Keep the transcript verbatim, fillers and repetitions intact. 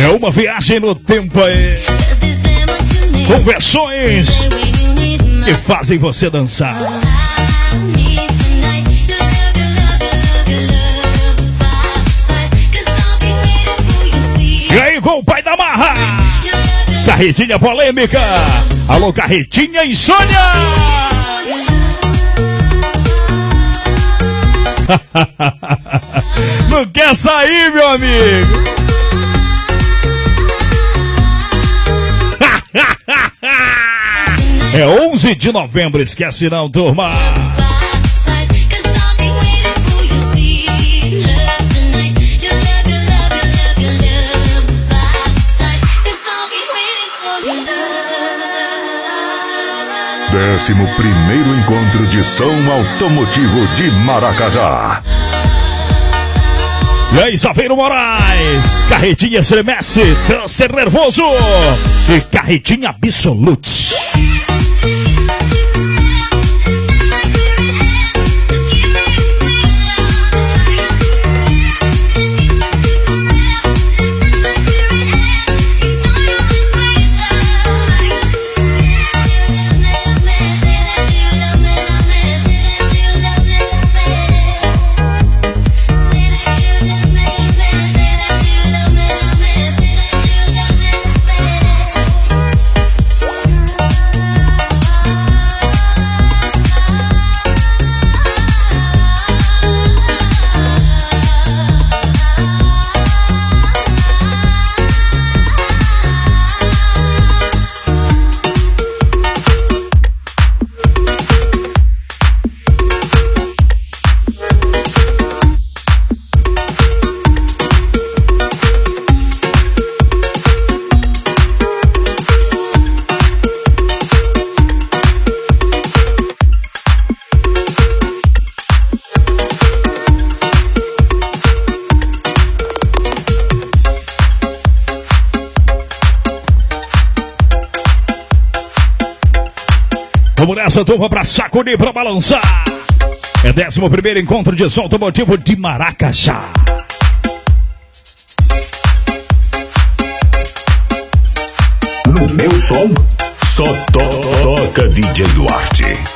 É uma viagem no tempo aí, com versões que fazem você dançar. E aí, com o pai da marra, Carretinha polêmica. Alô, Carretinha insônia. Não quer sair, meu amigo? É onze de novembro, esquece não, turma. Décimo primeiro encontro de som automotivo de Maracajá. E aí, Saveiro Moraes, Carretinha estremece, câncer nervoso e Carretinha absolute. Vamos nessa, turma, pra sacudir, pra balançar. É décimo primeiro encontro de som automotivo de Maracajá. No meu som, só to toca D J Duarte.